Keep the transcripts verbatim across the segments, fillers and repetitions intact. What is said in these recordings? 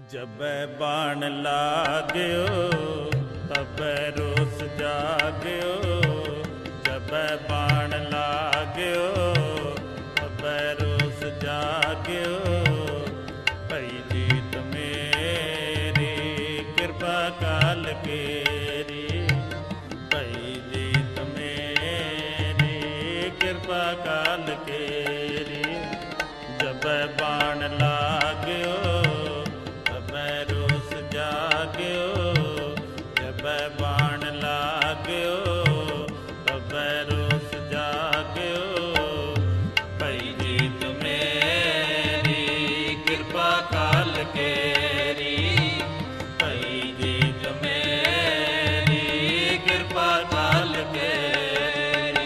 जबै बाण लाग्यो तबै रोस जाग्यो, जबै बाण लाग्यो तबै रोस जाग्यो। भई जीत मेरी कृपा काल केरी, भई जीत मेरी कृपा काल केरी। जबै बाण लाग्यो तबै रोस जाग्यो, जबै बाण लाग्यो तबै रोस जाग्यो। भई जीत मेरी कृपा काल केरी, भई जीत मेरी कृपा काल केरी।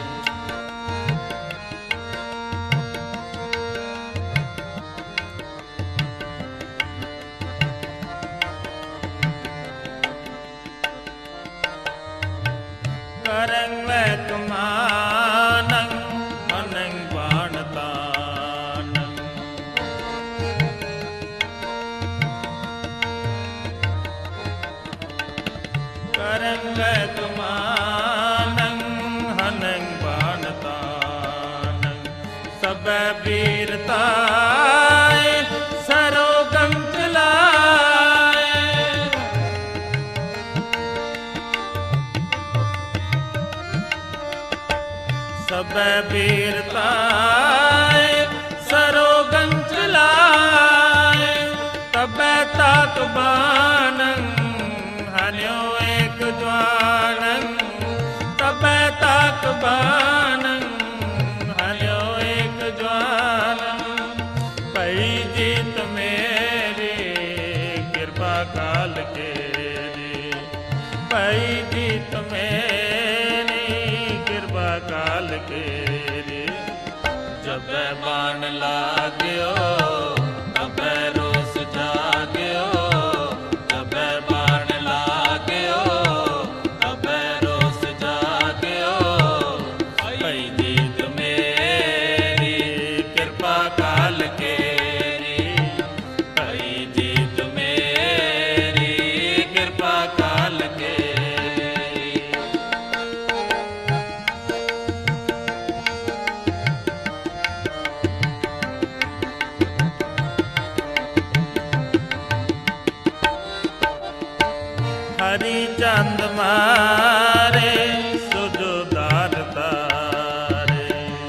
करं वैकमानं अनं बाणतानं, करं वैकमानं हनं बाणतानं। सबै वीरताय सरोगम चलाए, सबै वीरताय सरोगम चलाए। तबै ताक बाणं हन्यो एक ज्वालं, तबै ताक बाणं हन्यो एक ज्वालं। भई जीत मेरी कृपा काल केरी, भई जीत मेरी कृपा काल केरी। जबै बाण लाग्यो तबै रोस जाग्यो, जबै बाण लाग्यो तबै रोस जाग्यो। भई जीत मेरी कृपा काल केरी, भई जीत मेरी कृपा काल केरी। हरि चंद मारे सुजोदार तारे,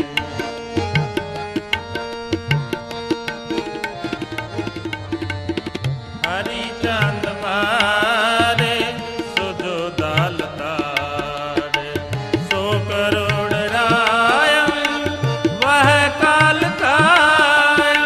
हरि चंद मारे सुजोदार तारे। सौ करोड़ रायम वह काल कायम,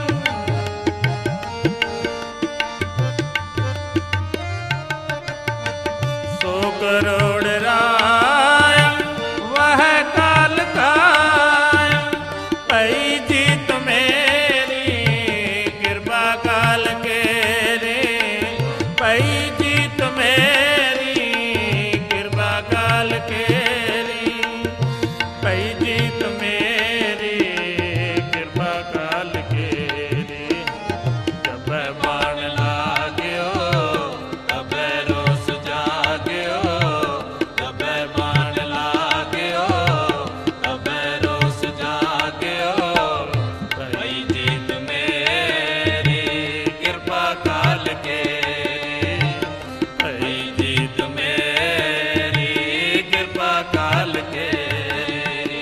सौ करोड़ रायम वह काल कायम। भई जीत मेरी कृपा काल केरी, भई जीत मेरी कृपा काल केरी। भई जीत मेरी कृपा काल केरी। जबै बाण लाग्यो तबै रोस जाग्यो, तबै बाण लाग्यो तबै रोस जाग्यो। भई जीत मेरी कृपा काल केरी, भई जीत मेरी कृपा काल केरी।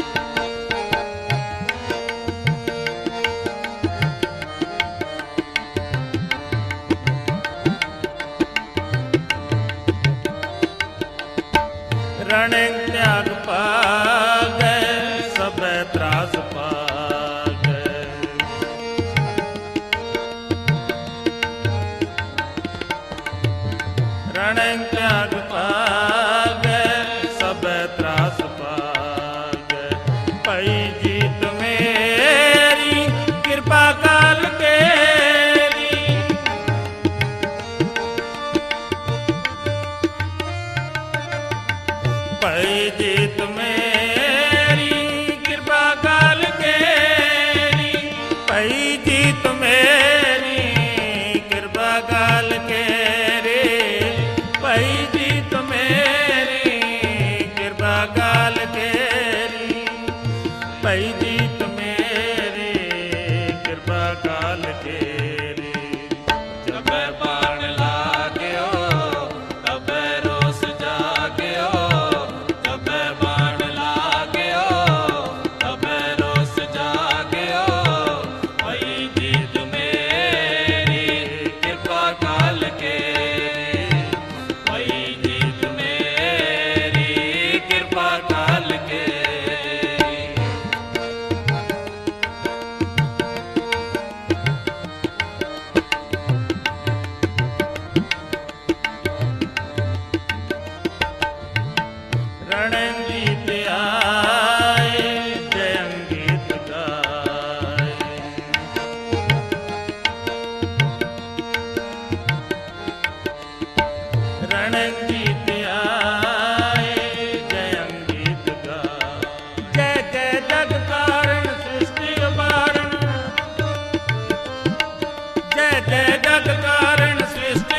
रण त्याग पागै सबै त्रास पागै, रण त्याग पागै सबै त्रास पागै। भई जीत मेरी कृपा काल केरी, भई जीत मेरी कृपा काल केरी। भई जीत मेरी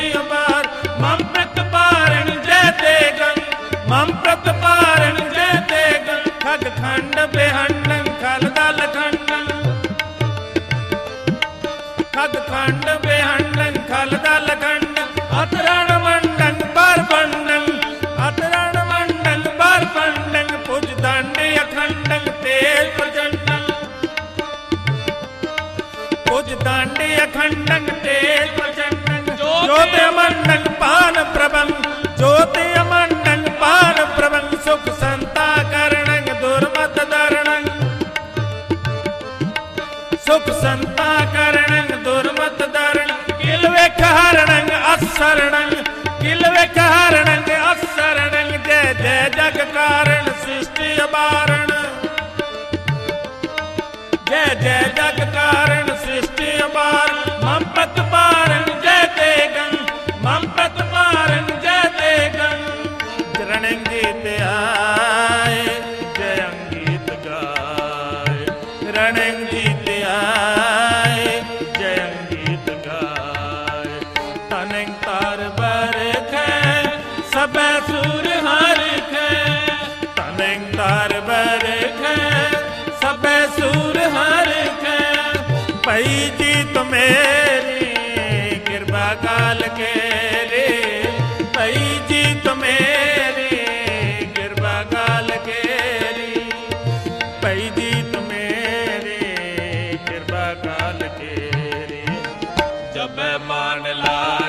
सृष्टि अपार मम प्रतिपारण जय देगन मम प्रतिपारण जय देगन खग खंड बेहंडन खल दल खंडन खग खंड बेहंडन खल दल खंडन अतरण मंडन पर बंडन अतरण मंडन पर बंडन पुज दंड अखंडन तेज प्रचंडन पुज दंड अखंडन तेज प्रचंडन ज्योति मंडन पान प्रबंध ज्योति मंडन पान प्रबंध सुख संता करणं दुर्मत दरणं सुख संता करणं दुर्मत दरणं किल वेख हरणं असरणं किल वेख हरणं असरणं जय जय जग कारण सृष्टि अबारण जय जय जग कारण सृष्टि अबारण मम प्रतिपारण जय देगन मम प्रतिपारण जय देगन रणं गीत आए जय अंगीत गाए रणं गीत आए जय अंगीत गाए तनंग तार बरख सब सुर हरख तनंग तार बरख सब सुर हरख पई जीत मेरी कृपा काल के रे पई जीत मेरी कृपा काल के रे पई जीत मेरी कृपा काल के रे जब मान ला